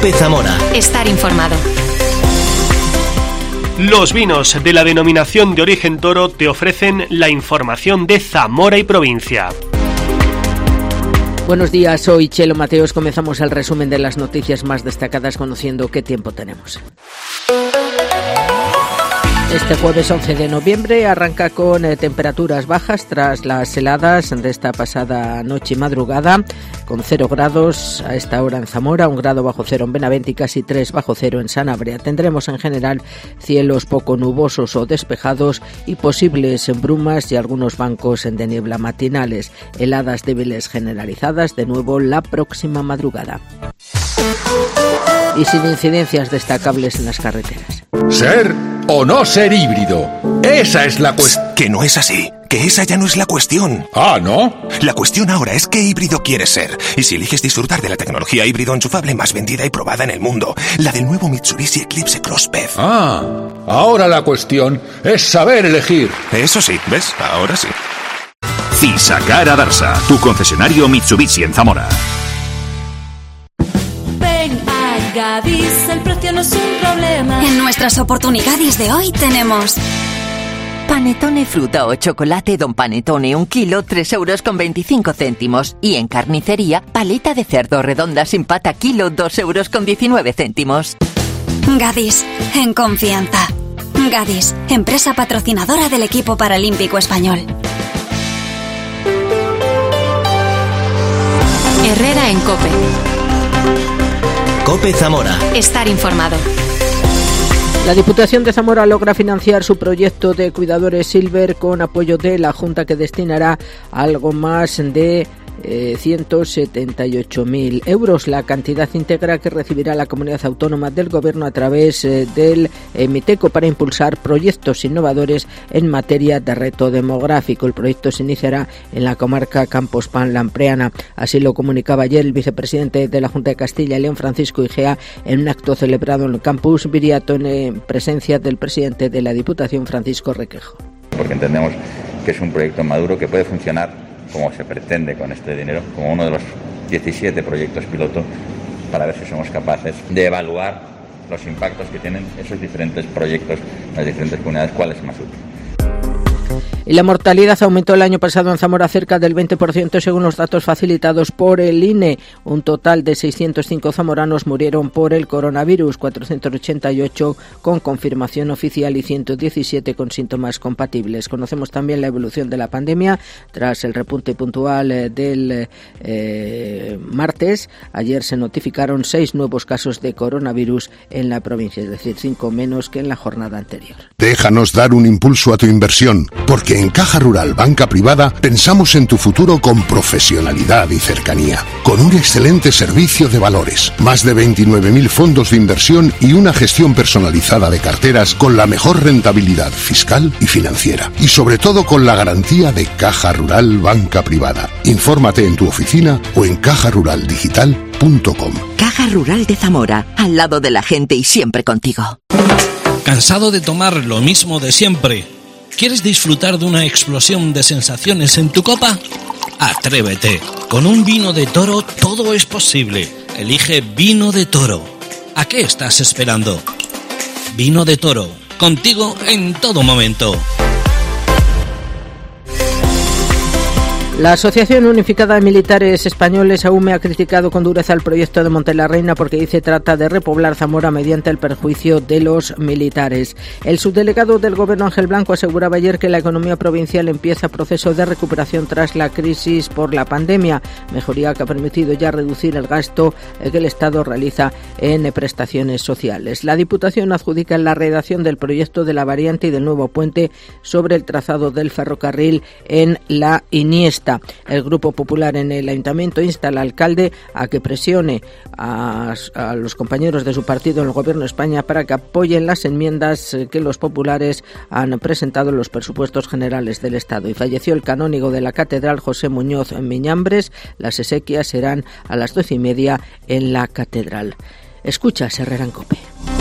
COPE Zamora. Estar informado. Los vinos de la denominación de origen Toro te ofrecen la información de Zamora y provincia. Buenos días, soy Chelo Mateos. Comenzamos el resumen de las noticias más destacadas conociendo qué tiempo tenemos. Este jueves 11 de noviembre arranca con temperaturas bajas tras las heladas de esta pasada noche y madrugada, con 0 grados a esta hora en Zamora, 1 grado bajo cero en Benavente y casi 3 bajo cero en Sanabria. Tendremos en general cielos poco nubosos o despejados y posibles brumas y algunos bancos de niebla matinales. Heladas débiles generalizadas de nuevo la próxima madrugada. Y sin incidencias destacables en las carreteras. ¿Ser o no ser híbrido? Esa es la cuestión. Que no es así, que esa ya no es la cuestión. Ah, ¿no? La cuestión ahora es qué híbrido quieres ser. Y si eliges disfrutar de la tecnología híbrido enchufable más vendida y probada en el mundo, la del nuevo Mitsubishi Eclipse Cross PHEV. Ah, ahora la cuestión es saber elegir. Eso sí, ¿ves? Ahora sí. Cisakara Darsa, tu concesionario Mitsubishi en Zamora. Gadis, el precio no es un problema. En nuestras oportunidades de hoy tenemos Panetone fruta o chocolate Don Panetone 1 kilo, 3,25 €. Y en carnicería, paleta de cerdo redonda sin pata kilo, 2,19 €. Gadis, en confianza. Gadis, empresa patrocinadora del equipo paralímpico español. Herrera en COPE. COPE Zamora. Estar informado. La Diputación de Zamora logra financiar su proyecto de cuidadores Silver con apoyo de la Junta, que destinará algo más de 178.000 euros, la cantidad íntegra que recibirá la comunidad autónoma del Gobierno a través del Miteco para impulsar proyectos innovadores en materia de reto demográfico. El proyecto se iniciará en la comarca Campos-Pan-Lampreana. Así lo comunicaba ayer el vicepresidente de la Junta de Castilla y León, Francisco Igea, en un acto celebrado en el campus Viriato en presencia del presidente de la Diputación, Francisco Requejo. Porque entendemos que es un proyecto maduro que puede funcionar como se pretende con este dinero, como uno de los 17 proyectos piloto, para ver si somos capaces de evaluar los impactos que tienen esos diferentes proyectos en las diferentes comunidades, cuál es más útil. Y la mortalidad aumentó el año pasado en Zamora cerca del 20% según los datos facilitados por el INE. Un total de 605 zamoranos murieron por el coronavirus, 488 con confirmación oficial y 117 con síntomas compatibles. Conocemos también la evolución de la pandemia tras el repunte puntual del martes. Ayer se notificaron 6 nuevos casos de coronavirus en la provincia, es decir, 5 menos que en la jornada anterior. Déjanos dar un impulso a tu inversión, porque en Caja Rural Banca Privada pensamos en tu futuro con profesionalidad y cercanía, con un excelente servicio de valores, más de 29.000 fondos de inversión y una gestión personalizada de carteras con la mejor rentabilidad fiscal y financiera, y sobre todo con la garantía de Caja Rural Banca Privada. Infórmate en tu oficina o en cajaruraldigital.com. Caja Rural de Zamora, al lado de la gente y siempre contigo. ¿Cansado de tomar lo mismo de siempre? ¿Quieres disfrutar de una explosión de sensaciones en tu copa? Atrévete. Con un vino de Toro todo es posible. Elige Vino de Toro. ¿A qué estás esperando? Vino de Toro. Contigo en todo momento. La Asociación Unificada de Militares Españoles, AUME, ha criticado con dureza el proyecto de Montelarreina porque dice trata de repoblar Zamora mediante el perjuicio de los militares. El subdelegado del Gobierno, Ángel Blanco, aseguraba ayer que la economía provincial empieza proceso de recuperación tras la crisis por la pandemia, mejoría que ha permitido ya reducir el gasto que el Estado realiza en prestaciones sociales. La Diputación adjudica la redacción del proyecto de la variante y del nuevo puente sobre el trazado del ferrocarril en la Iniesta. El Grupo Popular en el Ayuntamiento insta al alcalde a que presione a los compañeros de su partido en el Gobierno de España para que apoyen las enmiendas que los populares han presentado en los presupuestos generales del Estado. Y falleció el canónigo de la Catedral, José Muñoz Miñambres. Las exequias serán a las 12:30 en la Catedral. Escuchas Herrera en COPE.